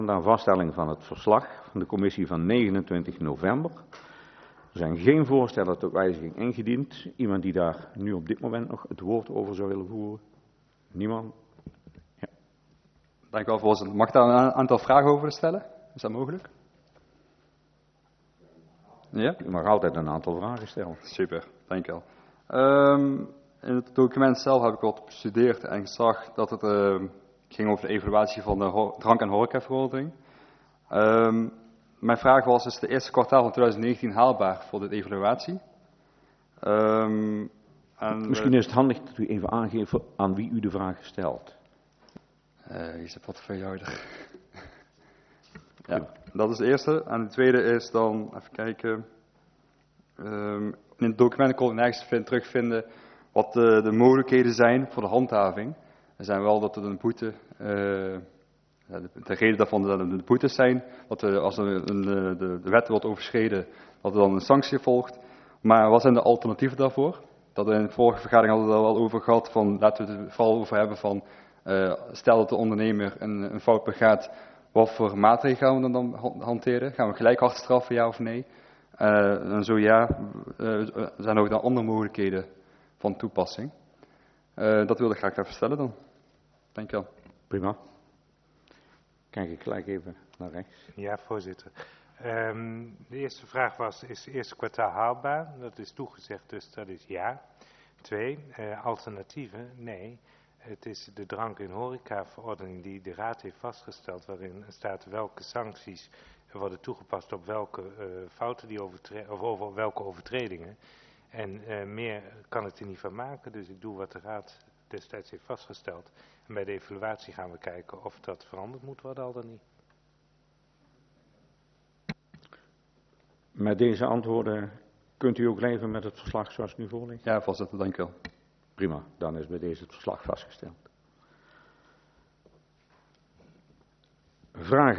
Aan vaststelling van het verslag van de commissie van 29 november. Er zijn geen voorstellen tot wijziging ingediend. Iemand die daar nu op dit moment nog het woord over zou willen voeren? Niemand? Ja. Dank u wel, voorzitter. Mag ik daar een aantal vragen over stellen? Is dat mogelijk? Ja? U mag altijd een aantal vragen stellen. Super, dank u wel. In het document zelf heb ik wat bestudeerd en ik zag dat het ging over de evaluatie van de drank- en horecaverordening. Mijn vraag was, is het eerste kwartaal van 2019 haalbaar voor de evaluatie? Misschien is het handig dat u even aangeeft aan wie u de vraag stelt. Wie is de portefeuillehouder? Ja, dat is de eerste. En de tweede is dan, even kijken. In het document kon ik nergens terugvinden wat de mogelijkheden zijn voor de handhaving. Er zijn wel dat er een boete, de reden daarvan dat er de boetes zijn, dat als er de wet wordt overschreden, dat er dan een sanctie volgt. Maar wat zijn de alternatieven daarvoor? Dat in de vorige vergadering hadden we het al wel over gehad, van, laten we het vooral over hebben van, stel dat de ondernemer een fout begaat, wat voor maatregelen gaan we dan hanteren? Gaan we gelijk hard straffen, ja of nee? En zo ja, zijn er ook dan andere mogelijkheden van toepassing? Dat wilde ik graag even stellen dan. Dank u wel. Prima. Kijk ik gelijk even naar rechts. Ja, voorzitter. De eerste vraag was, is het eerste kwartaal haalbaar? Dat is toegezegd, dus dat is ja. 2, alternatieven? Nee. Het is de drank- en horecaverordening die de Raad heeft vastgesteld, waarin staat welke sancties worden toegepast op welke fouten die of over welke overtredingen. En meer kan ik er niet van maken, dus ik doe wat de Raad destijds heeft vastgesteld. En bij de evaluatie gaan we kijken of dat veranderd moet worden, al dan niet. Met deze antwoorden kunt u ook leven met het verslag zoals het nu voor ligt? Ja, voorzitter, dank u wel. Prima, dan is bij deze het verslag vastgesteld. Vragen